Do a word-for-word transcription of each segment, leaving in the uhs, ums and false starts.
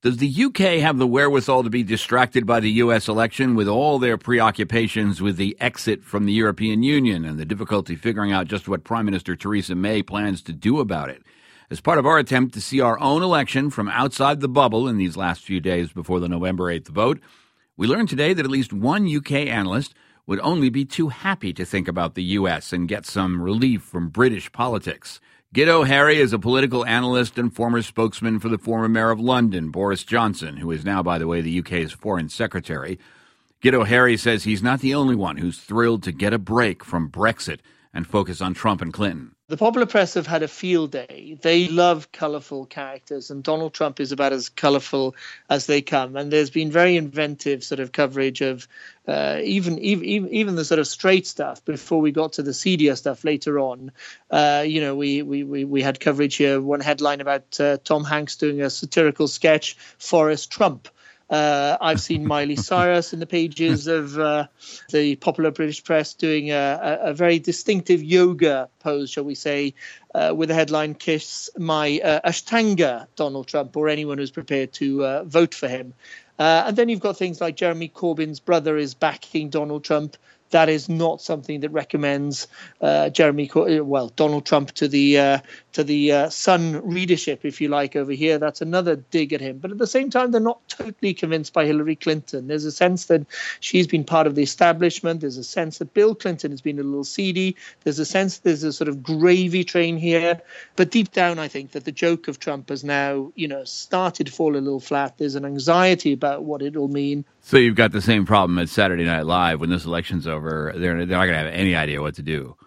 Does the U K have the wherewithal to be distracted by the U S election with all their preoccupations with the exit from the European Union and the difficulty figuring out just what Prime Minister Theresa May plans to do about it? As part of our attempt to see our own election from outside the bubble in these last few days before the November eighth vote, we learned today that at least one U K analyst would only be too happy to think about the U S and get some relief from British politics. Gid O'Harry is a political analyst and former spokesman for the former mayor of London, Boris Johnson, who is now, by the way, the U K's foreign secretary. Gid O'Harry says he's not the only one who's thrilled to get a break from Brexit and focus on Trump and Clinton. The popular press have had a field day. They love colourful characters, and Donald Trump is about as colourful as they come. And there's been very inventive sort of coverage of uh, even, even even the sort of straight stuff before we got to the seedier stuff later on. Uh, you know, we, we, we, we had coverage here, one headline about uh, Tom Hanks doing a satirical sketch, Forrest Trump. Uh, I've seen Miley Cyrus in the pages of uh, the popular British press doing a, a, a very distinctive yoga pose, shall we say, uh, with the headline, "Kiss my uh, Ashtanga, Donald Trump," or anyone who's prepared to uh, vote for him. Uh, and then you've got things like Jeremy Corbyn's brother is backing Donald Trump. That is not something that recommends uh, Jeremy, Cor- well, Donald Trump to the uh, to the uh, Sun readership, if you like, over here. That's another dig at him. But at the same time, they're not totally convinced by Hillary Clinton. There's a sense that she's been part of the establishment. There's a sense that Bill Clinton has been a little seedy. There's a sense there's a sort of gravy train here. But deep down, I think that the joke of Trump has now, you know, started to fall a little flat. There's an anxiety about what it'll mean. So you've got the same problem at Saturday Night Live when this election's over. They're, they're not going to have any idea what to do.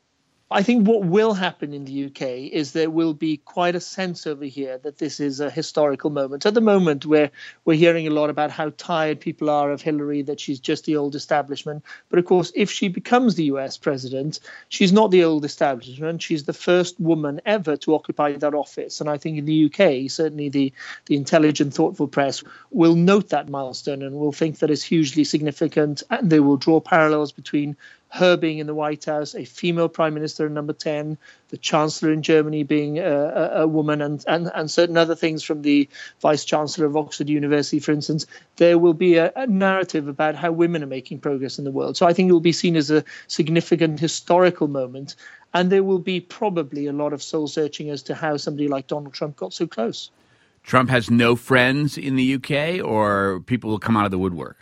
I think what will happen in the U K is there will be quite a sense over here that this is a historical moment. At the moment, we're, we're hearing a lot about how tired people are of Hillary, that she's just the old establishment. But of course, if she becomes the U S president, she's not the old establishment. She's the first woman ever to occupy that office. And I think in the U K, certainly the, the intelligent, thoughtful press will note that milestone and will think that it's hugely significant. And they will draw parallels between her being in the White House, a female prime minister, number ten, the chancellor in Germany being a, a, a woman, and, and, and certain other things from the vice chancellor of Oxford University, for instance. There will be a, a narrative about how women are making progress in the world. So I think it will be seen as a significant historical moment. And there will be probably a lot of soul searching as to how somebody like Donald Trump got so close. Trump has no friends in the U K, or people will come out of the woodwork?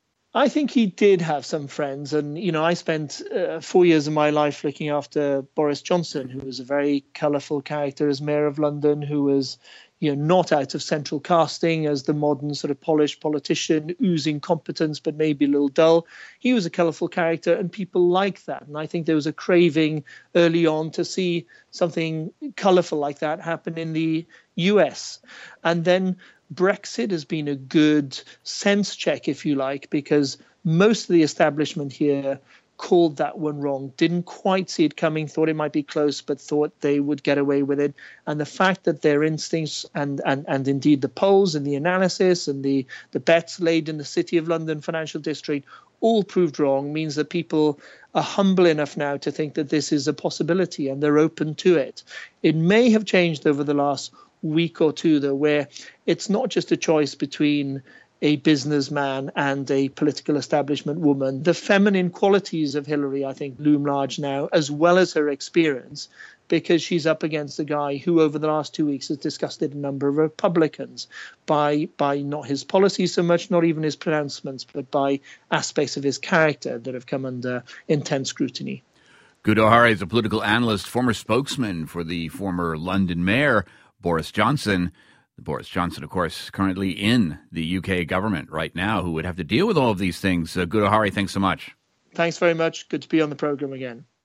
I think he did have some friends. And, you know, I spent uh, four years of my life looking after Boris Johnson, who was a very colourful character as mayor of London, who was, you know, not out of central casting as the modern sort of polished politician, oozing competence, but maybe a little dull. He was a colourful character and people liked that. And I think there was a craving early on to see something colourful like that happen in the U S. And then Brexit has been a good sense check, if you like, because most of the establishment here called that one wrong, didn't quite see it coming, thought it might be close, but thought they would get away with it. And the fact that their instincts and and, and indeed the polls and the analysis and the, the bets laid in the City of London financial district all proved wrong means that people are humble enough now to think that this is a possibility and they're open to it. It may have changed over the last week or two, though, where it's not just a choice between a businessman and a political establishment woman. The feminine qualities of Hillary, I think, loom large now, as well as her experience, because she's up against a guy who over the last two weeks has disgusted a number of Republicans by by not his policies so much, not even his pronouncements, but by aspects of his character that have come under intense scrutiny. Gid O'Harry is a political analyst, former spokesman for the former London mayor, Boris Johnson. Boris Johnson, of course, currently in the U K government right now, who would have to deal with all of these things. Uh, Gid O'Harry, thanks so much. Thanks very much. Good to be on the program again.